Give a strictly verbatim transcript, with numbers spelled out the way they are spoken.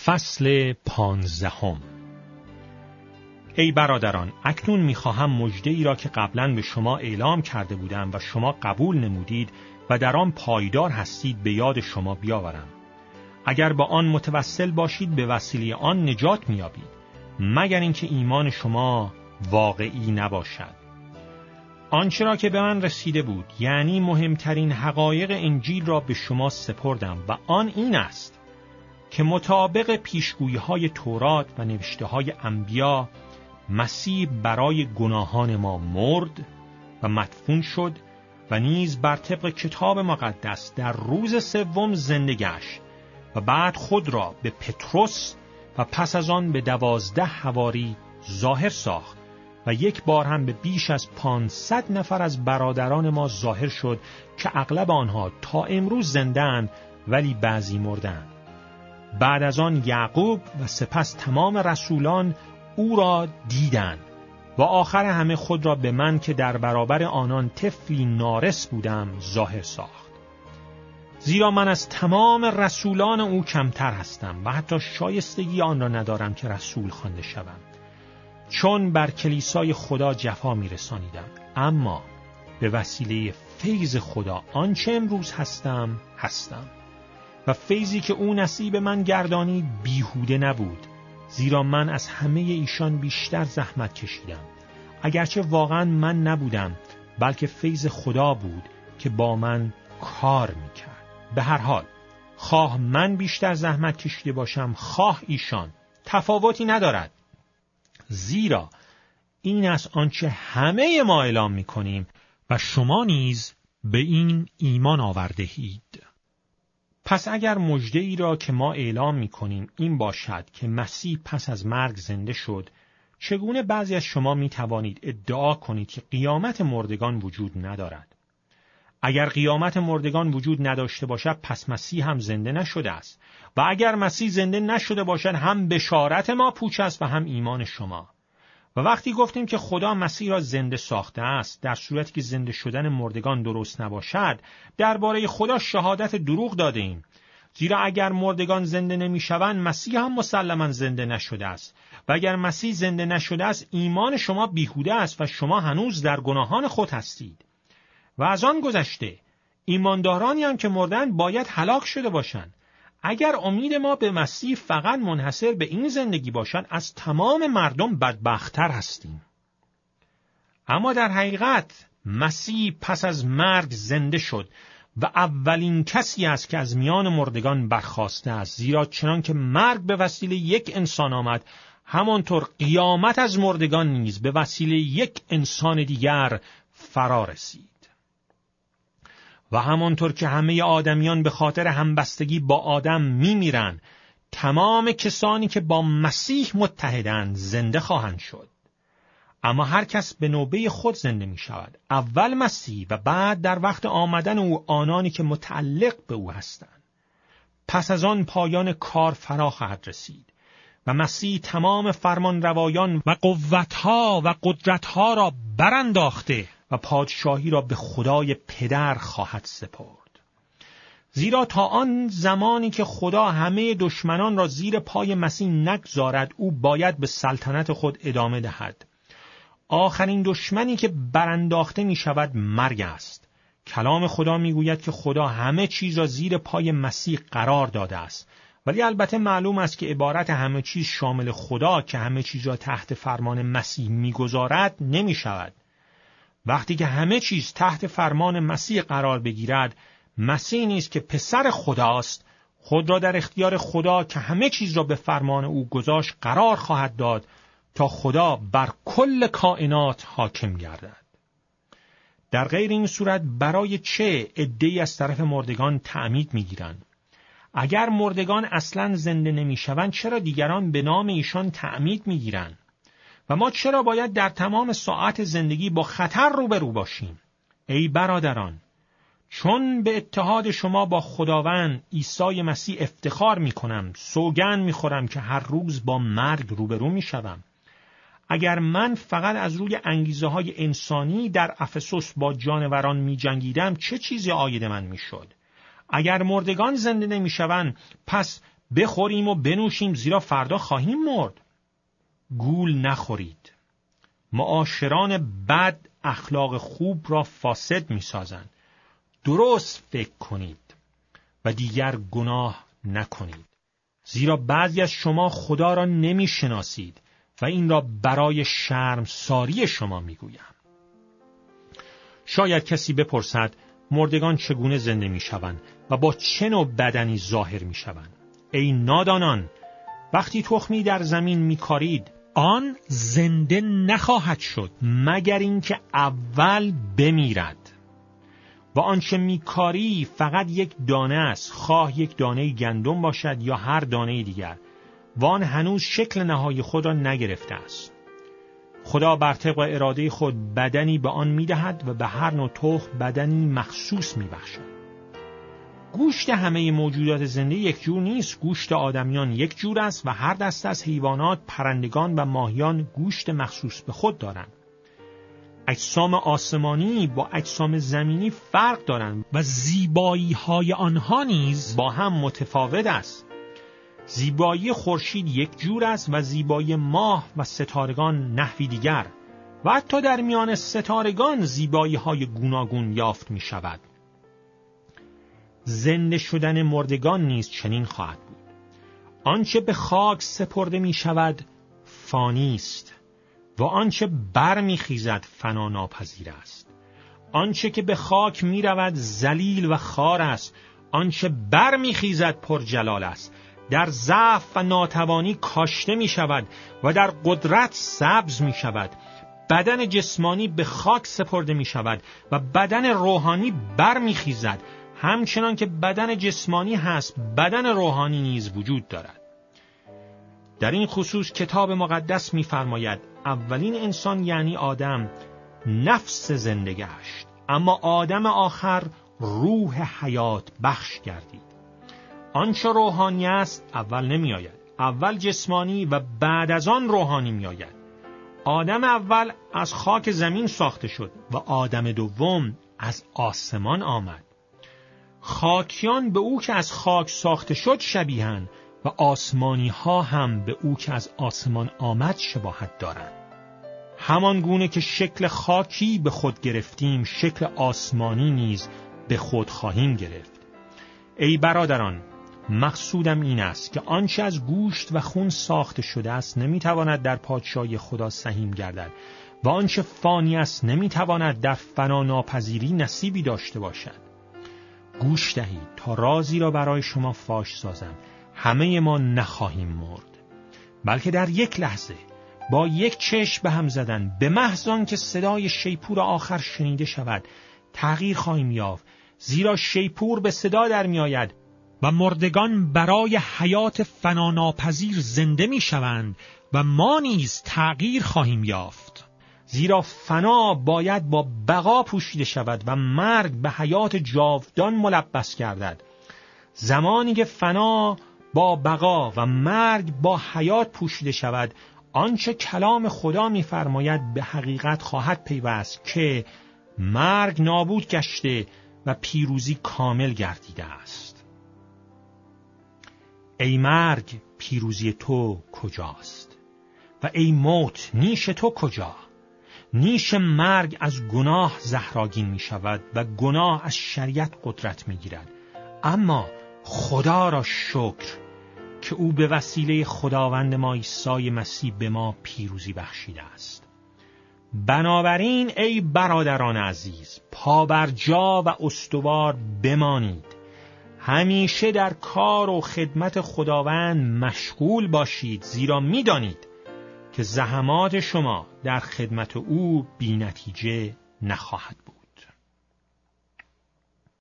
فصل پانزدهم. ای برادران، اکنون می‌خواهم مژده‌ای را که قبلاً به شما اعلام کرده بودم و شما قبول نمودید و در آن پایدار هستید به یاد شما بیاورم. اگر با آن متوسل باشید به وسیله آن نجات می‌یابید، مگر اینکه ایمان شما واقعی نباشد. آنچه را که به من رسیده بود، یعنی مهمترین حقایق انجیل را به شما سپردم و آن این است که مطابق پیشگویی‌های تورات و نوشته‌های انبیا، مسیح برای گناهان ما مرد و مدفون شد و نیز بر طبق کتاب مقدس در روز سوم زنده گشت و بعد خود را به پتروس و پس از آن به دوازده حواری ظاهر ساخت و یک بار هم به بیش از پانصد نفر از برادران ما ظاهر شد که اغلب آنها تا امروز زنده‌اند ولی بعضی مردند. بعد از آن یعقوب و سپس تمام رسولان او را دیدند و آخر همه خود را به من که در برابر آنان طفلی نارس بودم ظاهر ساخت. زیرا من از تمام رسولان او کمتر هستم و حتی شایستگی آن را ندارم که رسول خوانده شوم، چون بر کلیسای خدا جفا می رسانیدم. اما به وسیله فیض خدا آنچه امروز هستم هستم و فیضی که او نصیب من گردانید بیهوده نبود، زیرا من از همه ایشان بیشتر زحمت کشیدم، اگرچه واقعا من نبودم بلکه فیض خدا بود که با من کار میکرد. به هر حال خواه من بیشتر زحمت کشیده باشم خواه ایشان، تفاوتی ندارد، زیرا این است آنچه همه ما اعلام میکنیم و شما نیز به این ایمان آورده‌اید. پس اگر مژده‌ای را که ما اعلام می‌کنیم این باشد که مسیح پس از مرگ زنده شد، چگونه بعضی از شما می‌توانید ادعا کنید که قیامت مردگان وجود ندارد؟ اگر قیامت مردگان وجود نداشته باشد، پس مسیح هم زنده نشده است، و اگر مسیح زنده نشده باشد، هم بشارت ما پوچ است و هم ایمان شما. و وقتی گفتیم که خدا مسیح را زنده ساخته است، در صورتی که زنده شدن مردگان درست نباشد، درباره خدا شهادت دروغ داده ایم. زیرا اگر مردگان زنده نمی‌شوند، مسیح هم مسلماً زنده نشده است. و اگر مسیح زنده نشده است، ایمان شما بیهوده است و شما هنوز در گناهان خود هستید. و از آن گذشته، ایماندارانی هم که مردند باید هلاک شده باشند. اگر امید ما به مسیح فقط منحصر به این زندگی باشد، از تمام مردم بدبخت‌تر هستیم. اما در حقیقت مسیح پس از مرگ زنده شد و اولین کسی است که از میان مردگان برخاسته است، زیرا چنان که مرگ به وسیله یک انسان آمد، همانطور قیامت از مردگان نیز به وسیله یک انسان دیگر فرا رسید. و همانطور که همه آدمیان به خاطر همبستگی با آدم میمیرند، تمام کسانی که با مسیح متحدند زنده خواهند شد. اما هر کس به نوبه خود زنده می شود، اول مسیح و بعد در وقت آمدن او آنانی که متعلق به او هستند. پس از آن پایان کار فرا خواهد رسید و مسیح تمام فرمان روایان و قوتها و قدرتها را برانداخته و پادشاهی را به خدای پدر خواهد سپرد. زیرا تا آن زمانی که خدا همه دشمنان را زیر پای مسیح نگذارد، او باید به سلطنت خود ادامه دهد. آخرین دشمنی که برانداخته می شود مرگ است. کلام خدا می گوید که خدا همه چیز را زیر پای مسیح قرار داده است، ولی البته معلوم است که عبارت همه چیز شامل خدا که همه چیز را تحت فرمان مسیح می گذارد نمی شود. وقتی که همه چیز تحت فرمان مسیح قرار بگیرد، مسیح نیز که پسر خداست خود را در اختیار خدا که همه چیز را به فرمان او گذاشت قرار خواهد داد تا خدا بر کل کائنات حاکم گردد. در غیر این صورت برای چه عده‌ای از طرف مردگان تعمید می‌گیرند؟ اگر مردگان اصلاً زنده نمی‌شوند، چرا دیگران به نام ایشان تعمید می‌گیرند؟ و ما چرا باید در تمام ساعت زندگی با خطر روبرو باشیم؟ ای برادران، چون به اتحاد شما با خداوند عیسی مسیح افتخار می کنم، سوگند می خورم که هر روز با مرگ روبرو می شوم. اگر من فقط از روی انگیزه های انسانی در افسوس با جانوران می جنگیدم، چه چیزی عاید من می شد؟ اگر مردگان زنده نمی شوند، پس بخوریم و بنوشیم زیرا فردا خواهیم مرد. گول نخورید. معاشران بد اخلاق خوب را فاسد می‌سازند. درست فکر کنید و دیگر گناه نکنید. زیرا بعضی از شما خدا را نمی‌شناسید و این را برای شرمساری شما می‌گویم. شاید کسی بپرسد مردگان چگونه زنده می‌شوند و با چه نوع بدنی ظاهر می‌شوند؟ ای نادانان، وقتی تخمی در زمین می‌کارید آن زنده نخواهد شد مگر اینکه اول بمیرد. و آنچه میکاری فقط یک دانه است، خواه یک دانه گندم باشد یا هر دانه دیگر، و آن هنوز شکل نهایی خود را نگرفته است. خدا بر طبق اراده خود بدنی به آن میدهد و به هر نوع تخم بدنی مخصوص میبخشد. گوشت همه موجودات زنده یک جور نیست. گوشت آدمیان یک جور است و هر دسته از حیوانات، پرندگان و ماهیان گوشت مخصوص به خود دارند. اجسام آسمانی با اجسام زمینی فرق دارند و زیبایی های آنها نیز با هم متفاوت است. زیبایی خورشید یک جور است و زیبایی ماه و ستارگان نحوی دیگر، و حتی در میان ستارگان زیبایی های گوناگون یافت می شود. زنده شدن مردگان نیز چنین خواهد بود. آنچه به خاک سپرده می شود فانی است و آنچه بر می خیزد فنا ناپذیر است. آنچه که به خاک می رود ذلیل و خار است، آنچه بر می خیزد پر جلال است. در ضعف و ناتوانی کاشته می شود و در قدرت سبز می شود. بدن جسمانی به خاک سپرده می شود و بدن روحانی بر می خیزد. همچنان که بدن جسمانی هست، بدن روحانی نیز وجود دارد. در این خصوص کتاب مقدس می‌فرماید اولین انسان یعنی آدم نفس زنده گشت، اما آدم آخر روح حیات بخش گردید. آنچه روحانی است اول نمی آید، اول جسمانی و بعد از آن روحانی می آید. آدم اول از خاک زمین ساخته شد و آدم دوم از آسمان آمد. خاکیان به او که از خاک ساخته شد شبیهند و آسمانی ها هم به او که از آسمان آمد شباهت دارند. همان گونه که شکل خاکی به خود گرفتیم، شکل آسمانی نیز به خود خواهیم گرفت. ای برادران، مقصودم این است که آنچه از گوشت و خون ساخته شده است نمیتواند در پادشاهی خدا سهیم گردد و آنچه فانی است نمیتواند در فنا ناپذیری نصیبی داشته باشد. گوش دهید تا رازی را برای شما فاش سازم. همه ما نخواهیم مرد، بلکه در یک لحظه با یک چشم به هم زدن، به محض آنکه صدای شیپور آخر شنیده شود، تغییر خواهیم یافت. زیرا شیپور به صدا در می آید و مردگان برای حیات فناناپذیر زنده می شوند و ما نیز تغییر خواهیم یافت. زیرا فنا باید با بقا پوشیده شود و مرگ به حیات جاودان ملبس گردد. زمانی که فنا با بقا و مرگ با حیات پوشیده شود، آنچه کلام خدا می‌فرماید به حقیقت خواهد پیوست که مرگ نابود گشته و پیروزی کامل گردیده است. ای مرگ، پیروزی تو کجاست؟ و ای موت، نیش تو کجا؟ نیش مرگ از گناه زهراگین می شود و گناه از شریعت قدرت می گیرد. اما خدا را شکر که او به وسیله خداوند ما عیسی مسیح به ما پیروزی بخشیده است. بنابراین ای برادران عزیز، پابرجا و استوار بمانید. همیشه در کار و خدمت خداوند مشغول باشید، زیرا می دانید که زحمات شما در خدمت او بی نتیجه نخواهد بود.